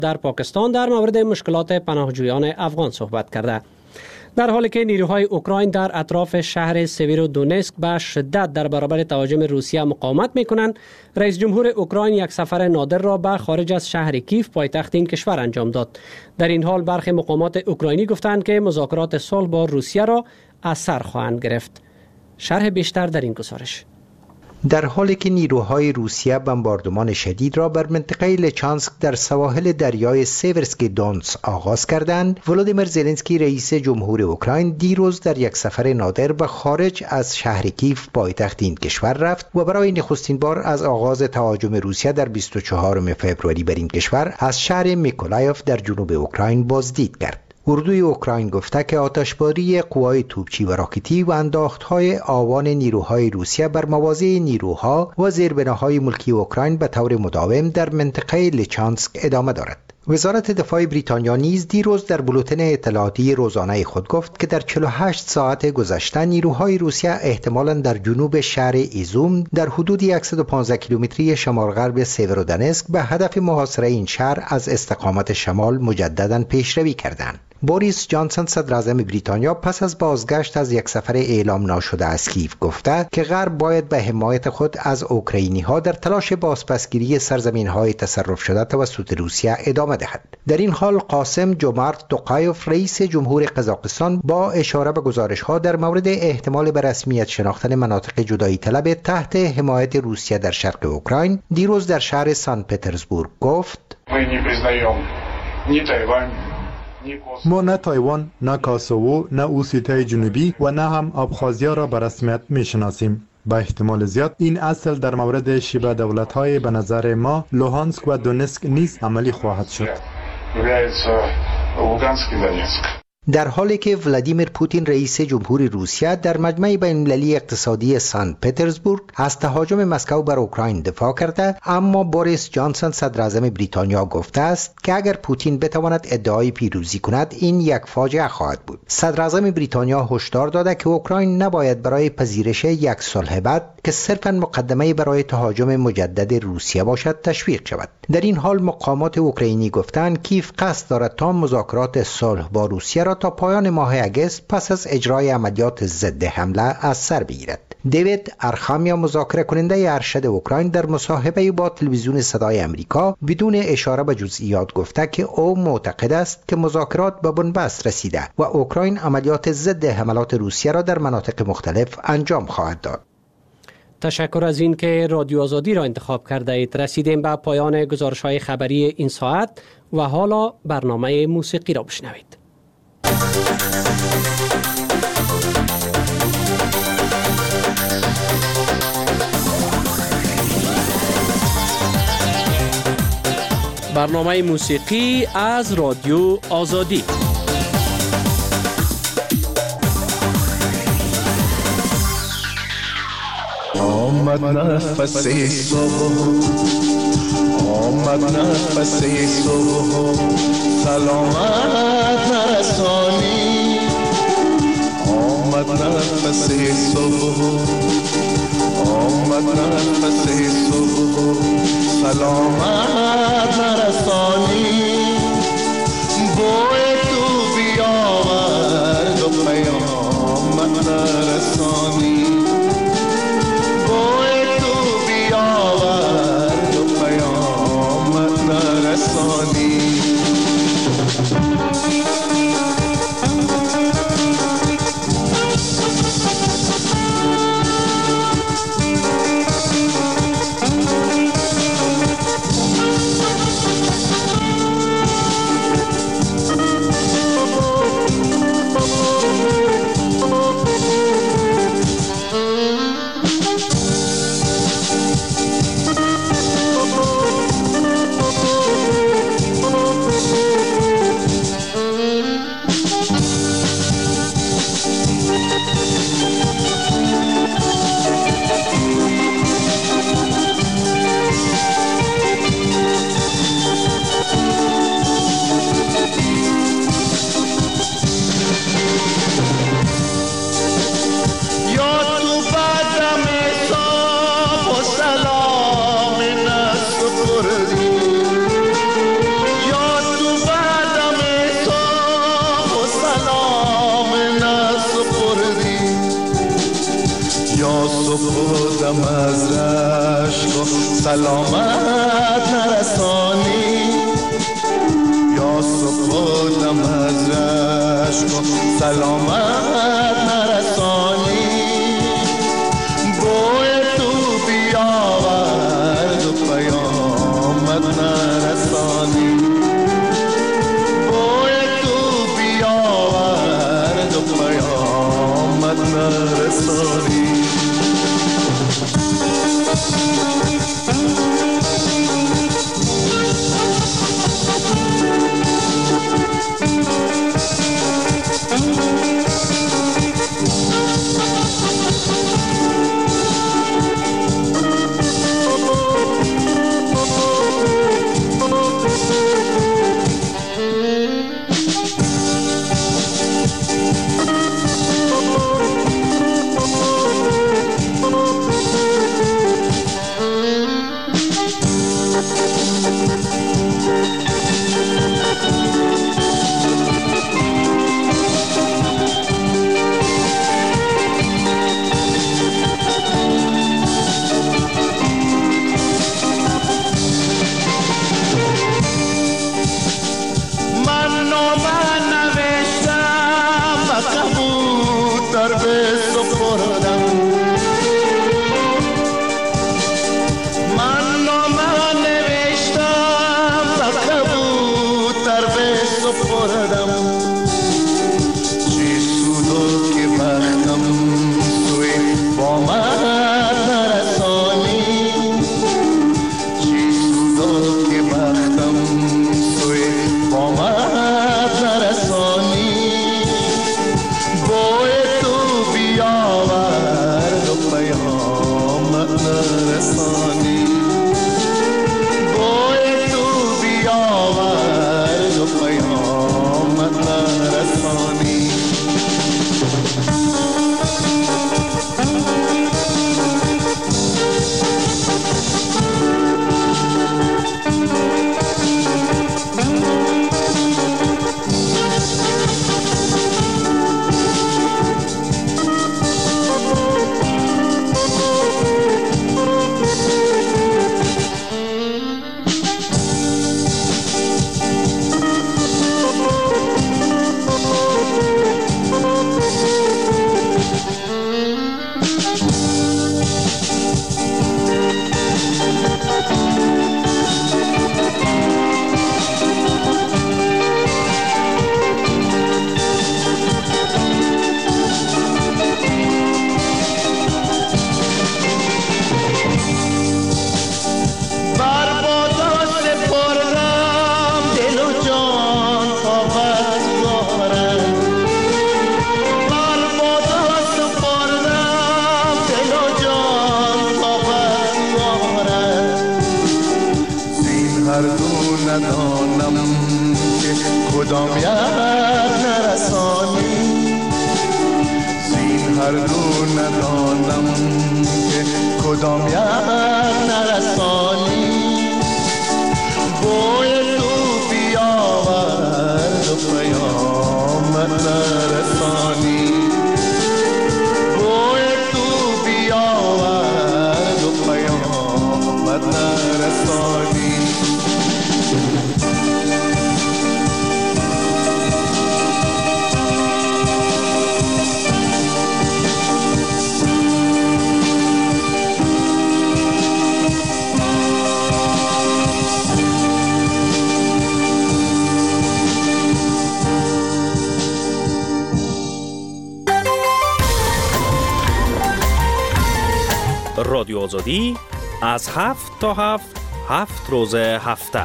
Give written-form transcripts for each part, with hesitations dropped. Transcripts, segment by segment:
در پاکستان در مورد مشکلات پناهجویان افغان صحبت کرده. در حالی که نیروهای اوکراین در اطراف شهر سیویرودونتسک به شدت در برابر تهاجم روسیه مقاومت می‌کنند، رئیس جمهور اوکراین یک سفر نادر را به خارج از شهر کیف پایتخت این کشور انجام داد. در این حال برخی مقامات اوکراینی گفتند که مذاکرات صلح با روسیه را از سر خواهند گرفت. شرح بیشتر در این گزارش. در حالی که نیروهای روسیه بمباردمان شدید را بر منطقه لچانسک در سواحل دریای سیورسکی دونتس آغاز کردند، ولادیمیر زلنسکی رئیس جمهور اوکراین دیروز در یک سفر نادر به خارج از شهر کیف پایتخت این کشور رفت و برای نخستین بار از آغاز تهاجم روسیه در 24 فوریه بر این کشور از شهر میکولایف در جنوب اوکراین بازدید کرد. اردوی اوکراین گفته که آتشباری قوای توپچی و راکتی و انداختهای آوان نیروهای روسیه بر مواضع نیروها و زیربناهای ملکی اوکراین به طور مداوم در منطقه لچانسک ادامه دارد. وزارت دفاع بریتانیا نیز دیروز در بولتن اطلاعاتی روزانه خود گفت که در 48 ساعت گذشته نیروهای روسیه احتمالاً در جنوب شهر ایزوم در حدود 115 کیلومتری شمال غرب سیورودونتسک به هدف محاصره این شهر از استقامت شمال مجدداً پیشروی کردند. بوریس جانسون صدر اعظم بریتانیا پس از بازگشت از یک سفر اعلام ناشده از کیف گفته که غرب باید به حمایت خود از اوکراینی ها در تلاش بازپسگیری سرزمین های تصرف شده توسط روسیه ادامه دهد. در این حال قاسم جومارت توقایف رئیس جمهور قزاقستان با اشاره به گزارش ها در مورد احتمال به رسمیت شناختن مناطق جدایی طلب تحت حمایت روسیه در شرق اوکراین دیروز در شهر سن پترزبورگ گفت: ما نه تایوان، نه کاسوو، نه اوسیتای جنوبی و نه هم ابخازیا را به رسمیت میشناسیم. به احتمال زیاد این اصل در مورد شبه دولت‌های به نظر ما لوهانسک و دونسک نیز عملی خواهد شد. در حالی که ولادیمیر پوتین رئیس جمهور روسیه در مجمع بین‌المللی اقتصادی سن پترزبورگ از تهاجم مسکو بر اوکراین دفاع کرده، اما بوریس جانسون صدر اعظم بریتانیا گفته است که اگر پوتین بتواند ادعای پیروزی کند این یک فاجعه خواهد بود. صدر اعظم بریتانیا هشدار داده که اوکراین نباید برای پذیرش یک صلح بد که صرفاً مقدمه برای تهاجم مجدد روسیه باشد تشویق شود. در این حال مقامات اوکراینی گفتند کیف قصد دارد تا مذاکرات صلح با روسیه را تا پایان ماه اگست پس از اجرای عملیات ضد حمله از سر بگیرد. دیوید ارخامیا مذاکره کننده ارشد اوکراین در مصاحبه با تلویزیون صدای آمریکا بدون اشاره به جزئیات گفته که او معتقد است که مذاکرات به بنبست رسیده و اوکراین عملیات ضد حملات روسیه را در مناطق مختلف انجام خواهد داد. تشکر از این که رادیو آزادی را انتخاب کرده اید. رسیدیم به پایان گزارش‌های خبری این ساعت و حالا برنامه موسیقی را بشنوید. برنامه موسیقی از رادیو آزادی. آمد نفس صبح، آمد نفس صبح، سلامت نرسانی. آمد نفس صبح، آمد نفس صبح، سلامت نرسانی. بوی تو بیاورد و پیامت نرسانی. سلامت نرسانی، یا سپردم از رشک و سلامت نرسانی، بوی تو بیاورد و پیامت نرسانی، بوی تو بیاورد و پیامت نرسانی. رادیو آزادی از 7 تا 7 روز هفته.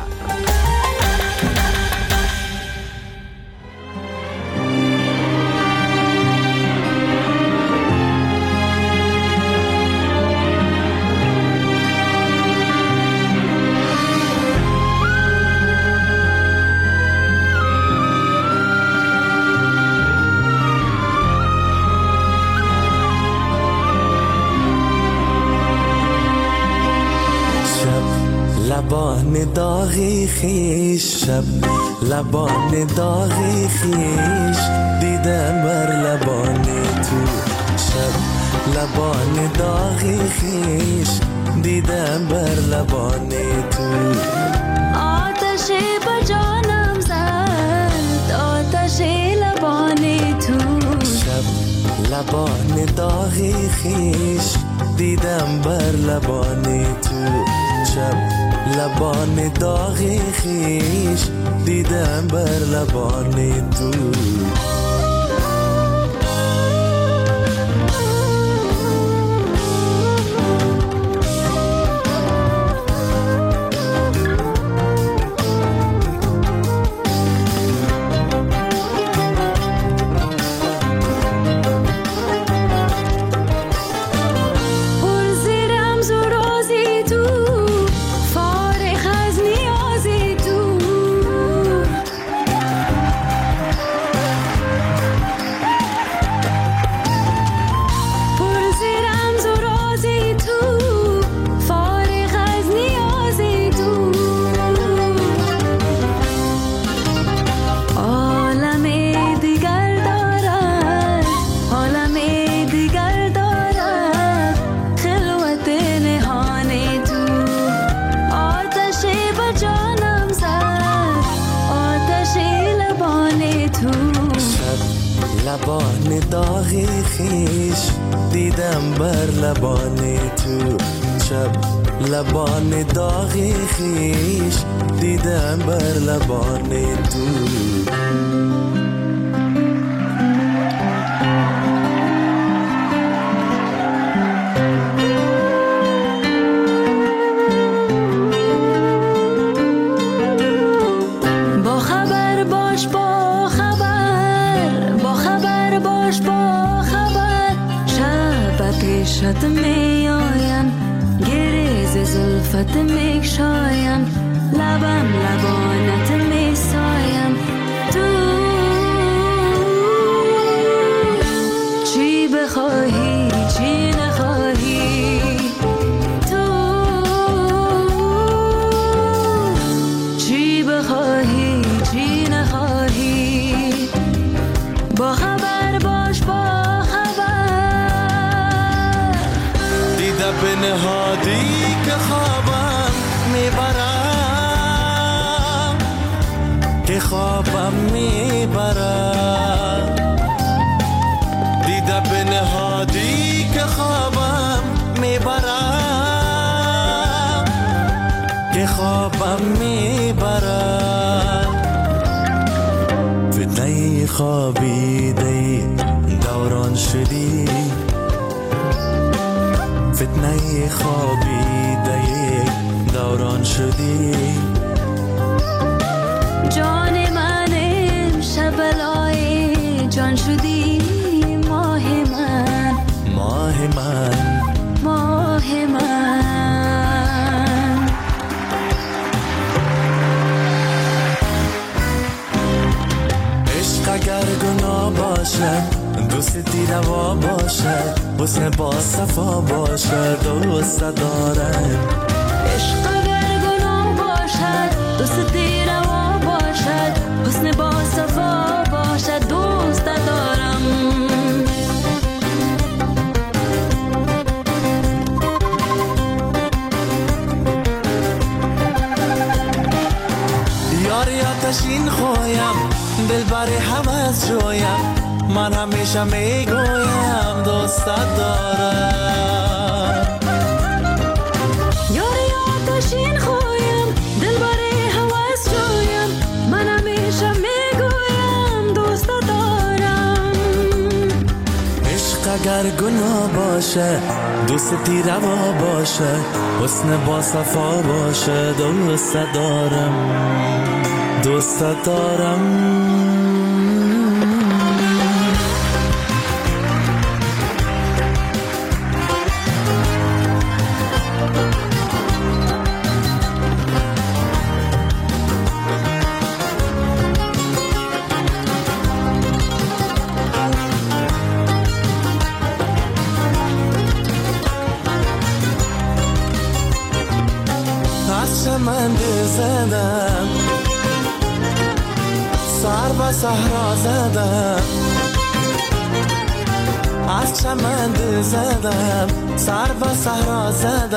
لبان داغی خیش، شب لبان داغی خیش، دیدم بر لبان تو. شب لبان داغی خیش، دیدم بر لبان تو. آتش به جانم زد آتش لبان تو. شب لبان داغی خیش دیدم بر لبان تو. شب لبان داغی خیش دیدم بر لبان تو. لبان داغی خیش دیدم بر لبان تو. شب لبان داغی خیش دیدم بر لبان تو. شد می آیم گریز زلفت می شایم لبم لبانت می سایم. تو چی بخواهی چی نخواهی تو چی بخواهی چی نخواهی با خبر باش با به نهادی که خوابم میبرم که خوابم میبرم. دیده به نهادی که خوابم میبرم که خوابم میبرم. فتنه خوابیده دوران شدی فتنه خوابیده دوران شدی. جان من امشب بلای جان شدی ماه من ماه من ماه من. عشق اگر گناه باشد دوستی روا باشد حسن با صفا باشد دوست دارم. عشق اگر گناه باشد دوستی روا باشد حسن با صفا باشد دوست دارم. یاری آتشین خوایم دل بر حوض جویم من همیشه میگویم دوستت دارم. یاری آتشین خوایم دل بر حوض جویم من همیشه میگویم دوستت دارم. عشق اگر گناه باشه دوستی روا باشه حسن با صفا باشه دوستت دارم دوستت دارم. من زدم سر به صحرا زدم از چمند زدم سر و صحرا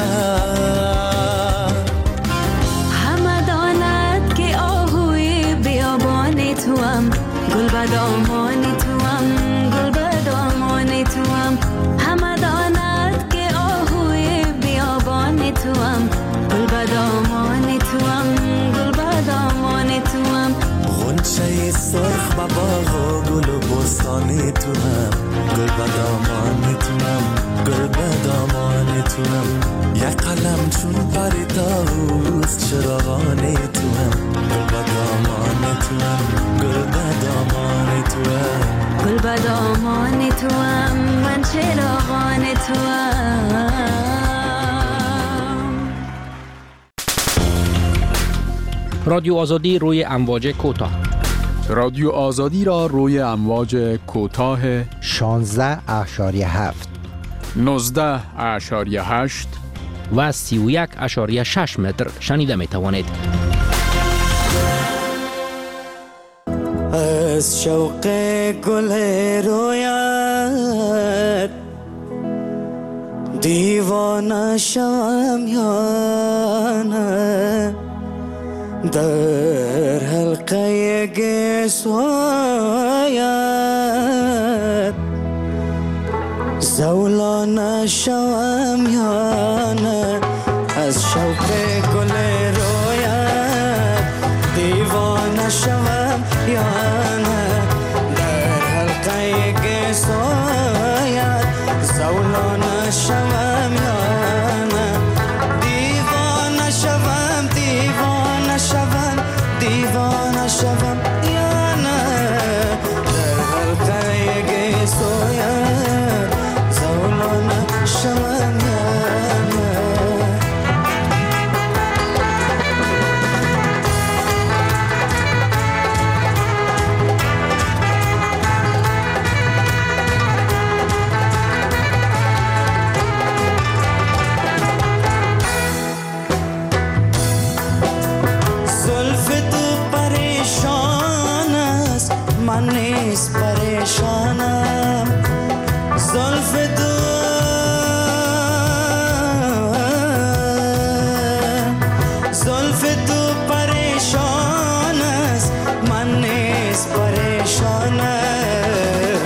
زدم همه داند که آهوی بیابان توام گل بدامان توام گل بدامان توام همه داند که آهوی بیابان توام گل بدامان توام گل بدامان توام غنچه سرخ و باغ و گل و بستانی توام گل بدامان توام گل بدامان توام یک قلم چون پری طاووس چراغانی توام گل بدامان توام گل بدامان توام گل بدامان توام من چراغان توام رادیو آزادی روی امواج کوتاه. رادیو آزادی را روی امواج کوتاه 16.7 19.8 و 31.6 متر شنیده می توانید. از شوق گل رویت دیوانه شوم یا نه در حلقه گسویت زولانه شوم یا نه از شوق گل رویت دیوانه شوم یا نه در حلقه گسویت زولانه شوم یا نه دیوانه شوم دیوانه شوم دیوانه شوم یا نه در حلقه گسویت زولانه شوم یا نه من نیست پریشانم زلف تو پریشان است من نیست پریشانم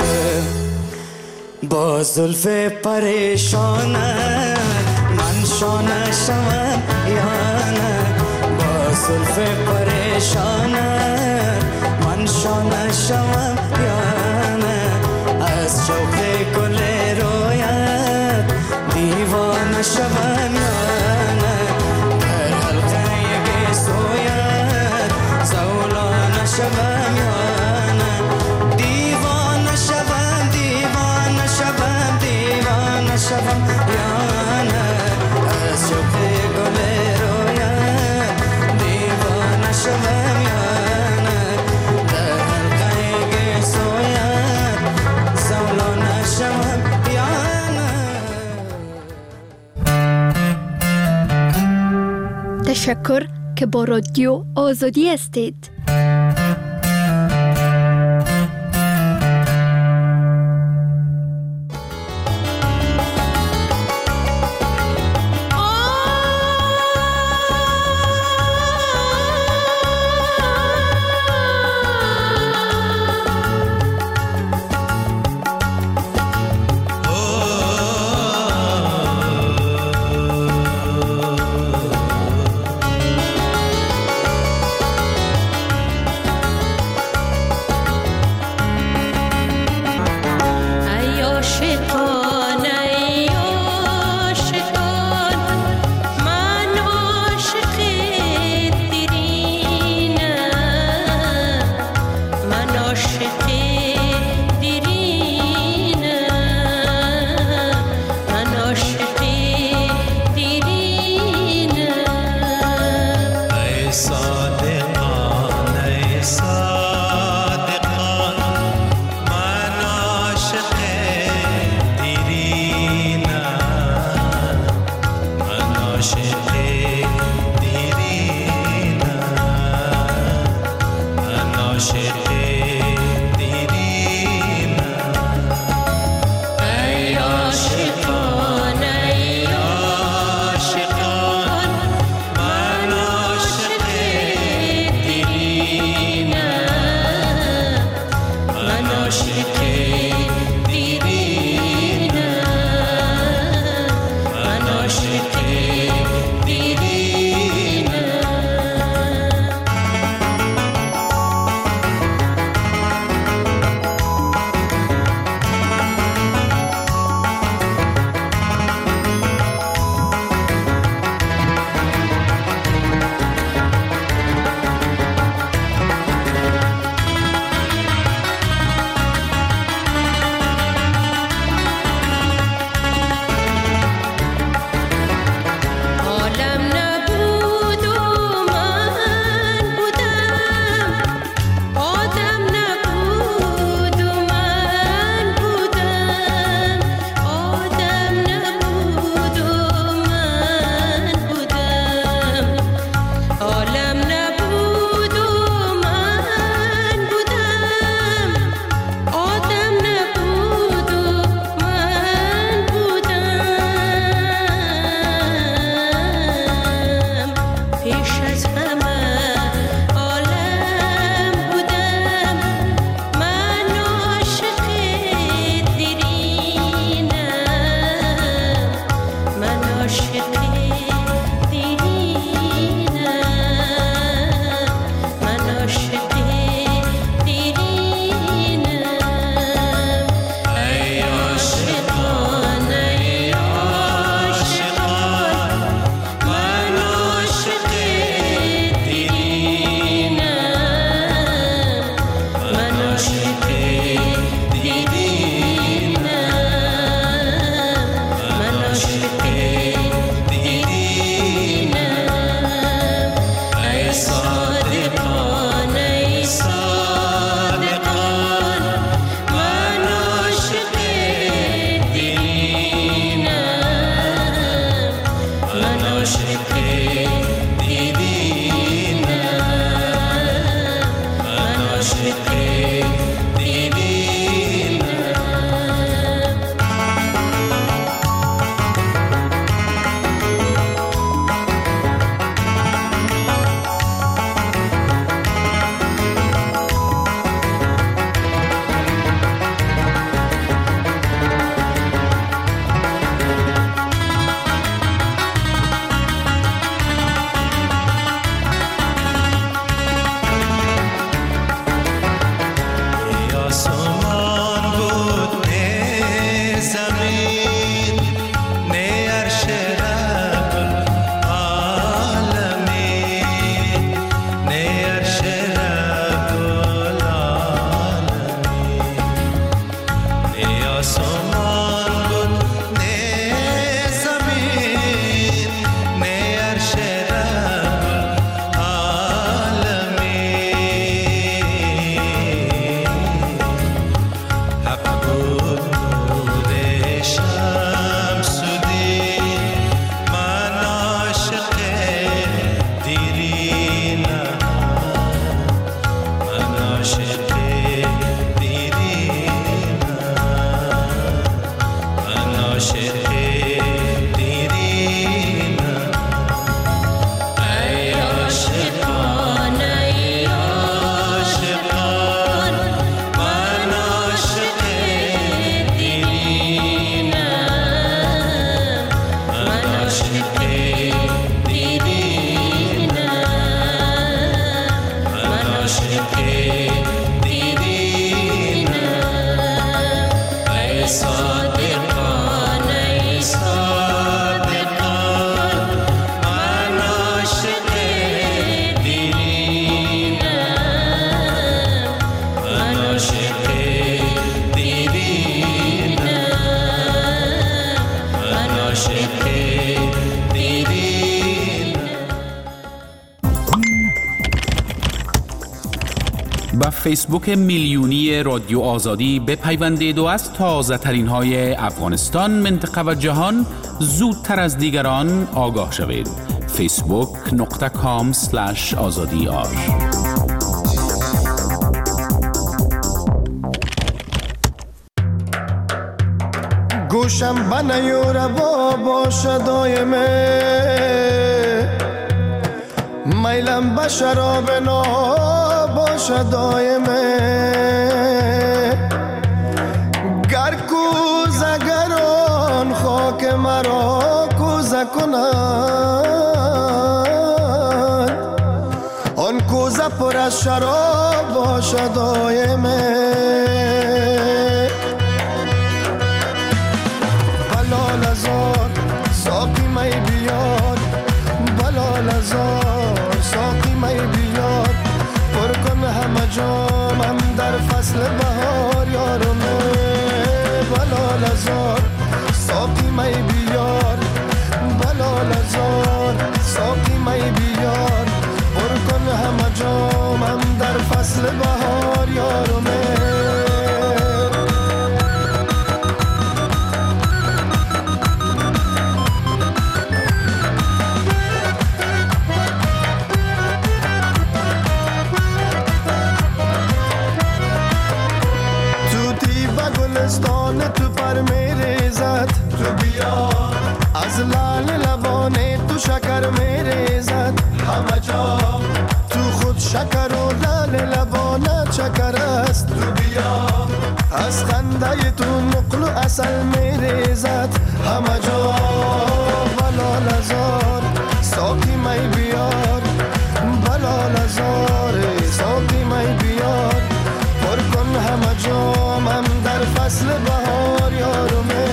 با زلف پریشانم من شانه شوم یا نه با زلف پریشانم من شانه شوم یا نه از شوق گل رویت دیوانه شوم یا نه در حلقه گسویت زولانه شوم یا نه دیوانه شوم دیوانه شوم دیوانه شوم یا نه از شوق گل رویت دیوانه شوم یا تشکر که با رادیو آزادی هستید. با فیسبوک میلیونی رادیو آزادی بپیوندید و از تازه ترین های افغانستان، منطقه و جهان زودتر از دیگران آگاه شوید. facebook.com/azadiar. گوشم بنیور باش دایمه، میلم به شراب باش دایمه، گر کوزه گران خاک مرا کوزه کنند، آن کوزه پر از شراب باش دایمه. بلال ازار ساقی می بیار، بلال ازار ساقی می بیار، پر کن همه جامم در فصل بهار یارمه. بلال ازار ساقی می بیار، بلال ازار ساقی می بیار، پر کن همه جامم در فصل بهار یارمه. تو پر میریزد، تو بیا از لال لبانه تو شکر میریزد، همه جا تو خود شکر و لال لبانه شکر است، تو بیا از خنده تو نقل و عسل میریزد، همه جا. بلال ازار ساقی می بیار، بلال ازار ساقی می بیار، پر کن همه جامم در فصل بهار یارمه.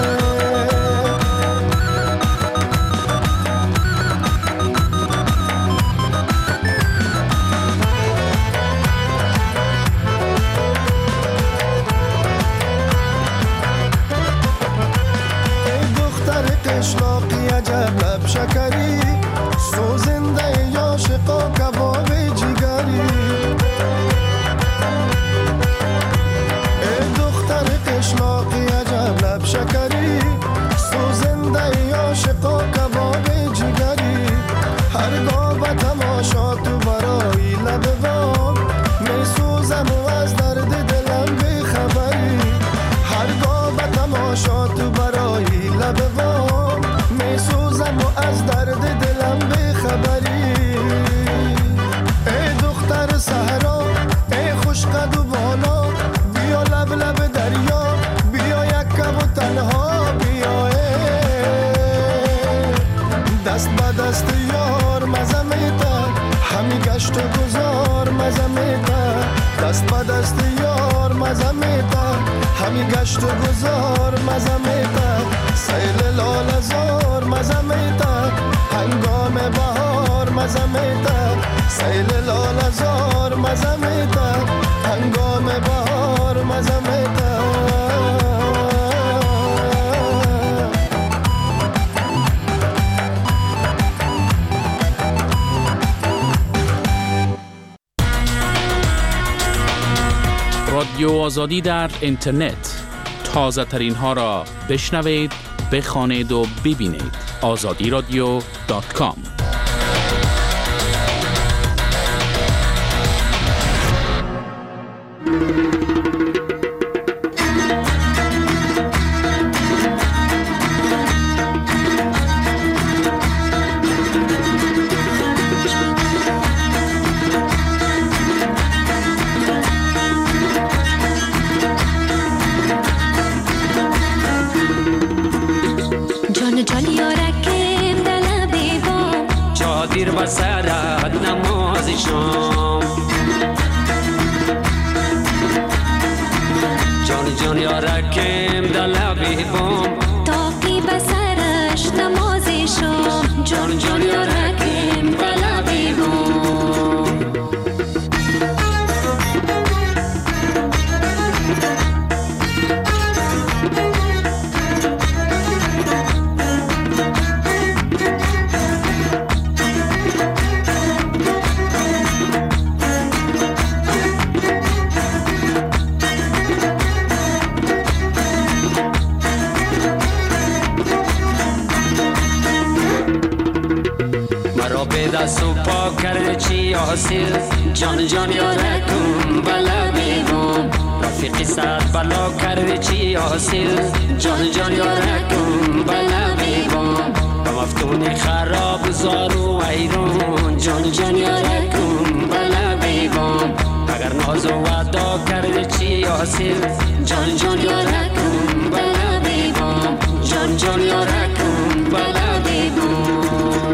ای دختر قشلاقی عجب لب شکری، سوزنده عاشقا کباب جگری، قشلاقی عجب لب شکری، سوزنده عاشقا کباب جگری، هرگاه به تماشا تو برای لب بام می سوزد دست به دست یار مزه میده همی گشت و گذار مزه میده سیل لال زار مزه میده هنگام بهار مزه میده سیل لال زار مزه میده هنگام بهار مزه میده رادیو آزادی در اینترنت تازه ترین ها را بشنوید، بخوانید و ببینید. azadiradio.com. دیر و سرت نماز شام جان جان یارکم دلبی بام تاقی بسرش نماز شام جان جان یارکم دلبی بام دستو پاک کرده چی حاصل جان جان یارکم بلدی بام رفیقی صد بلا کرده چی حاصل جان جان یارکم بلدی بام و مفتونی خراب زارو ایرون جان جان یارکم بلدی بام اگر ناز و وعدا کرده چی حاصل جان جان یارکم بلدی بام جان جان یارکم بلدی بام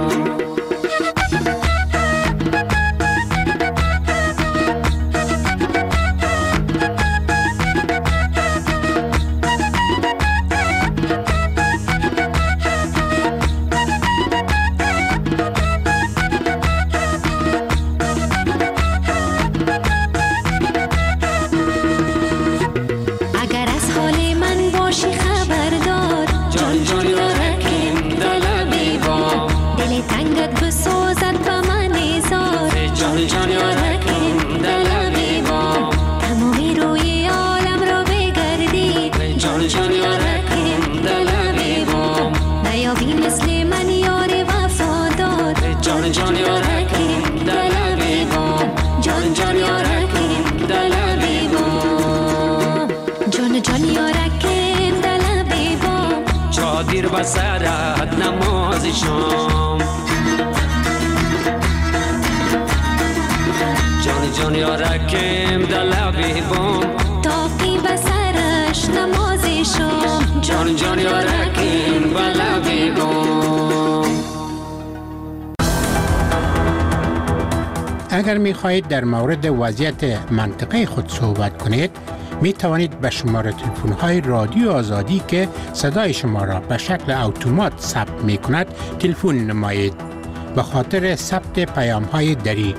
دیر و سرت نماز شام جان جان یارکم دلبی بام تاقی بسرش نماز شام جان جان یارکم دلبی بام. اگر می خواهید در مورد وضعیت منطقه خود صحبت کنید می توانید به شماره تلفن های رادیو آزادی که صدای شما را به شکل اتومات ثبت می کند تلفن نمایید. به خاطر ثبت پیام های دری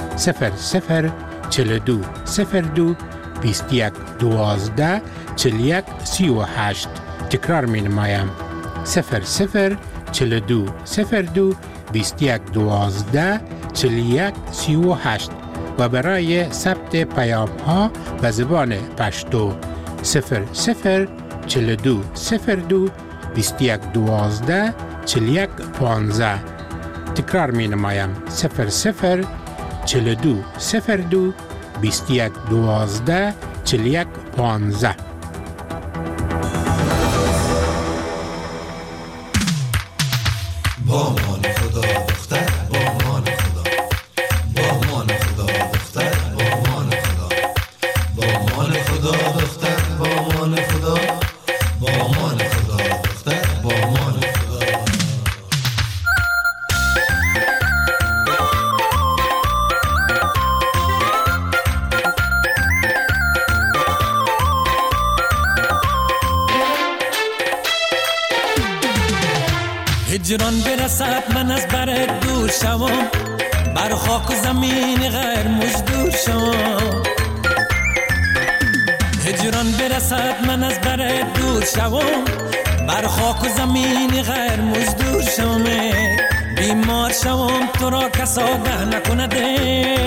0042 02 21 12 41 38 تکرار می نمایم 0042 02 21 12 41 38 و برای ثبت پیام ها به زبان پشتو 0042 02 21 12 41 15 تکرار می نمایم 0042 02 21 12 41 15. هجران برسد من از برت دور شوم، بر خاک و زمین غیر مجدور شوم. هجران برسد من از برت دور شوم، بر خاک و زمین غیر مجدور شوم. بیمار شوم تو را کس آگه نکنده،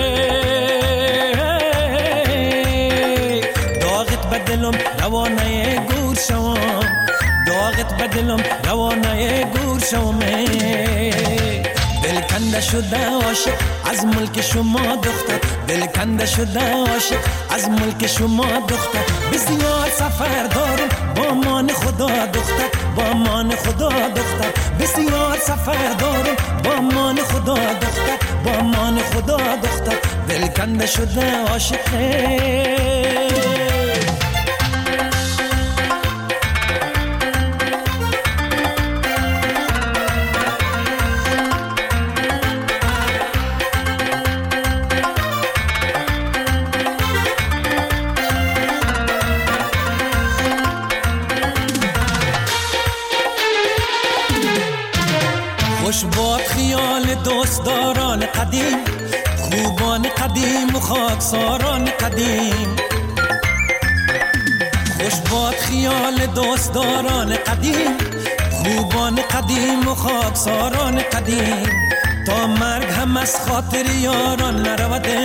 داغت بدلم روانه گور شوم، داغت بدلم روانه گور شوم. دل کنده شده عاشق از ملک شما دختر، دل کنده شده عاشق از ملک شما دختر. بسیار سفر دارم با مان خدا دختر، با مان خدا دختر. بسیار سفر دارم با مان خدا دختر، با مان خدا دختر. دل کنده شده عاشقه. خوش باد خیال دوستداران قدیم، خوبان قدیم و خاکساران قدیم. خوش باد خیال دوستداران قدیم، خوبان قدیم و خاکساران قدیم. تا مرگ هم از خاطر یاران نروده،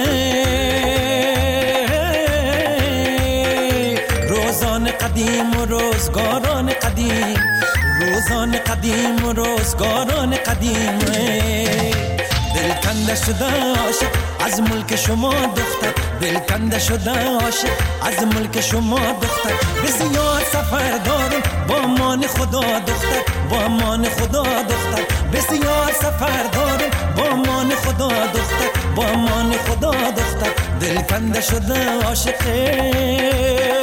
روزان قدیم و روزگاران قدیم، روزان قدیم و روزگاران قدیم. دل کنده شده عاشق از ملک شما دختر، دل کنده شده عاشق از ملک شما دختر. بسیار سفر دارم با مان خدا دختر، با مان خدا دختر. بسیار سفر دارم با مان خدا دختر، با مان خدا دختر. دل کنده شده عاشقه.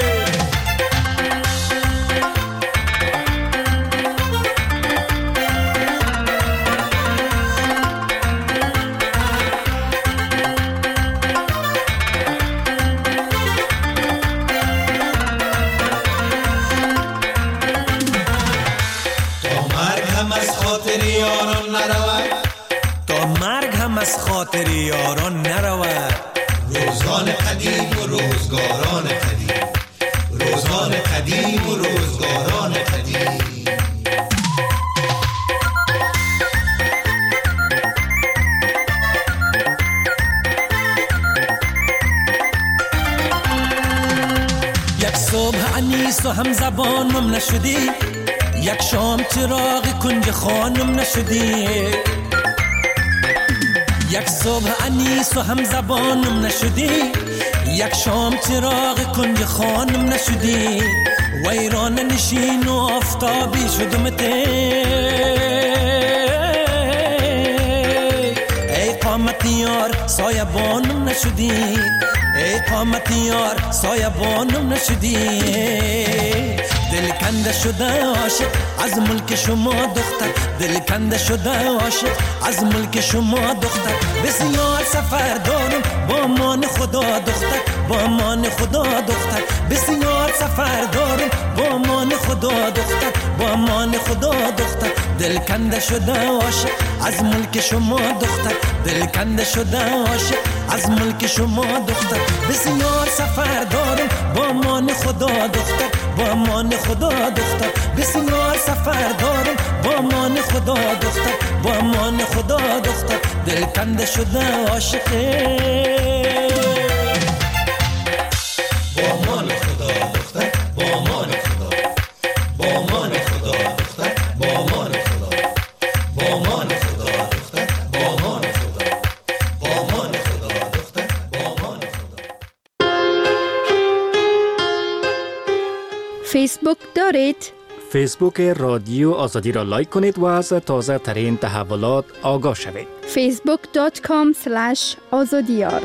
تا مرگ هم از خاطر یاران نرود. روزان قدیم و روزگاران قدیم، روزان قدیم و روزگاران قدیم. یک صبح انیس و هم زبانم نشدی، یک شام چراغ کنج خانم نشدی. یک صبح انیس و هم زبانم نشدی، یک شام چراغ کنج خانم نشدی. ویران نشین و آفتابی شدم ته، ای قامت یار سایبانم نشدی، ای قامت یار سایبانم نشدی. دل کنده شده عاشق از ملک شما دختر، دل کنده شده عاشق از ملک شما دختر. بسیار سفر دارم با مان خدا دختر، با مان خدا دختر. بسیار سفر دارم با مان خدا دختر، با مان خدا دختر. دل کنده شده عاشق از ملک شما دختر، دل کنده شده عاشق از ملک شما دختر. بسیار سفر دارم با مان خدا دختر، با مان خدا دختر. بسیار سفر دارم با مان خدا دختر، با مان خدا دختر. دل کنده شده عاشقه. با مان خدا دختر، با مان خدا، با مان خدا دختر، با مان خدا، با مان خدا دختر، با مان خدا، با مان خدا دختر، با مان خدا. فیسبوک دارید؟ فیسبوک رادیو آزادی را لایک کنید و از تازه ترین تحولات آگاه شوید. facebook.com/azadiyar.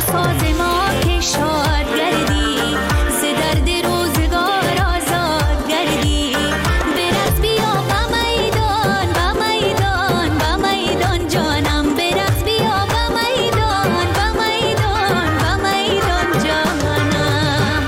مساز ما که شاد گردی ز درد روزگار آزاد گردی برقص بیا با میدان با میدان با میدان جانم برقص بیا با میدان با میدان با میدان جانم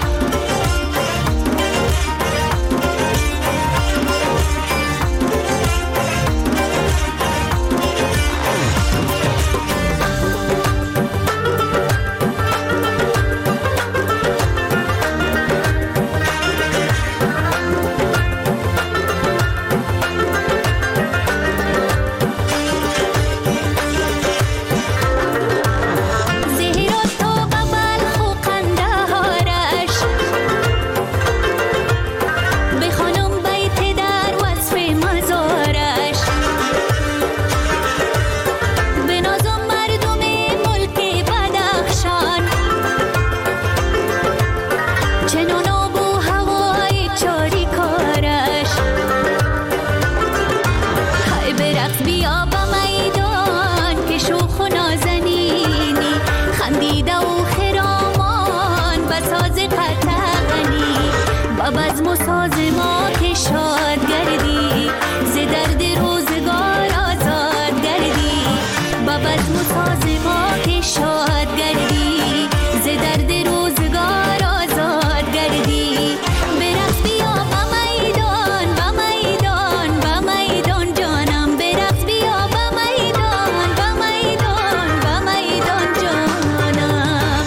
بزم و ساز ما که شاد گردی ز درد روزگار آزاد گردی با بزم و ساز ما که شاد گردی ز درد روزگار آزاد گردی برقص بیا با میدان با میدان با میدان جانم برقص بیا با میدان با میدان با میدان جانم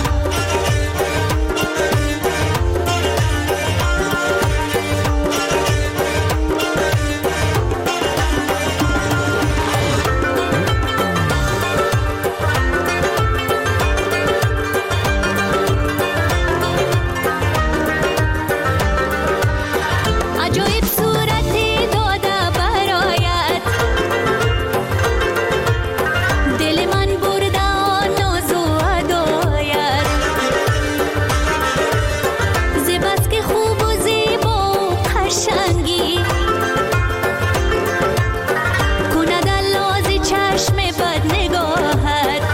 عجایب صورتی داده برایت دل من برده آن ناز و هدایت ز بس که خوب و زیبا و قشنگی کند الاز چشم بد نگاهت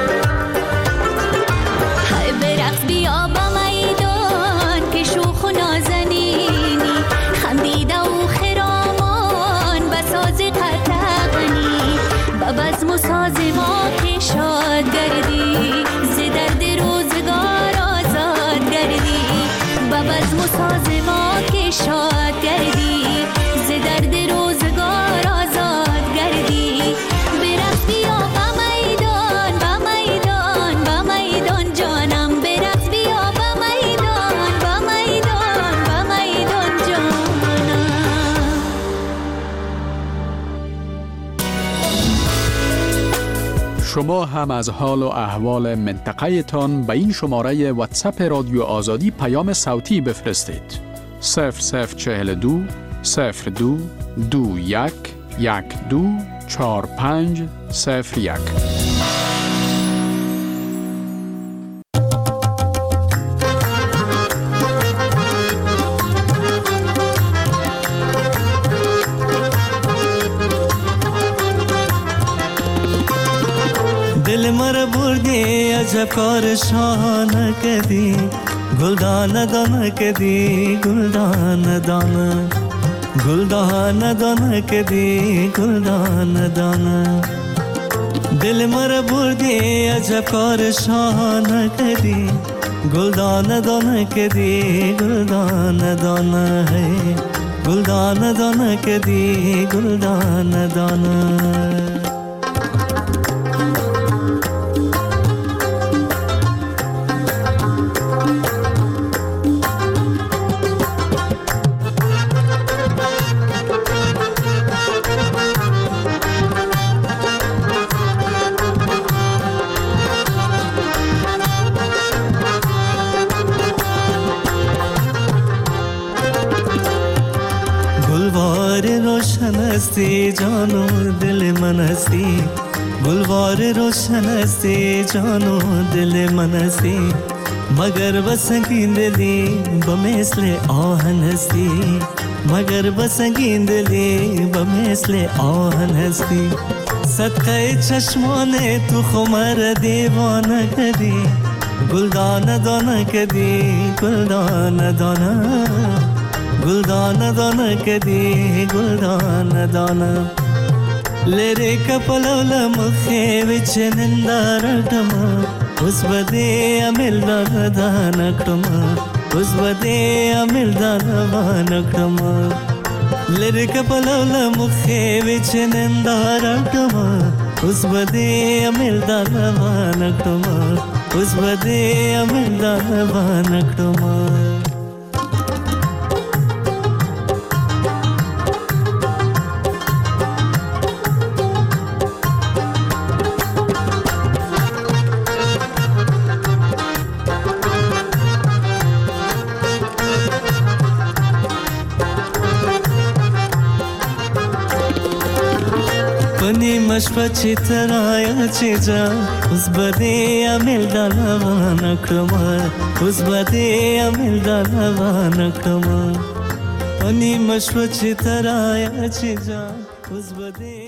های برقص بیا با میدان که شوخ و نازنینی خندیده و خرامان بساز قطغنی با بزم و ساز ما که شاد گردی ز درد روزگار آزاد گردی با بزم و ساز ما که شاد گردی ز درد روزگار آزاد گردی برقص بیا با میدان با میدان با میدان جانم برقص بیا با میدان با میدان با میدان جانم شما هم از حال و احوال منطقه تان به این شماره واتساپ رادیو آزادی پیام صوتی بفرستید. 0042 02 21 12 45 01. دل مر بردی عجب کار شانه کدی گلدان دانه کدی گلدان دانه گلدان دانه کدی گلدان دانه دل مر بردی عجب کار شانه کدی گلدان دانه کدی گلدان دانه گلدان دانه کدی گلدان دانه روشن هستی جان و دل من هستی گلوار روشن هستی جان و دل من هستی مگر بسنگین دلی بمثل آهن هستی مگر بسنگین دلی بمثل آهن هستی صدقه چشمان تو خمر دیوانه کردی गुलदाना दाना कदी गुलदाना दाना गुलदाना दाना कदी गुलदाना दाना लेरे कपलवल मुखे विच निंदारटमा उस बदे अमिल दानकटमा उस बदे अमिल दानकटमा लेरे कपलवल मुखे विच निंदारटमा उस बदे अमिल दानकटमा उस बदे अमिल दानकटमा मशपची तराया चेजा उस बदे अमिल दालवाना क्रमा उस बदे अमिल दालवाना क्रमा अनि मशपची तराया चेजा उस बदे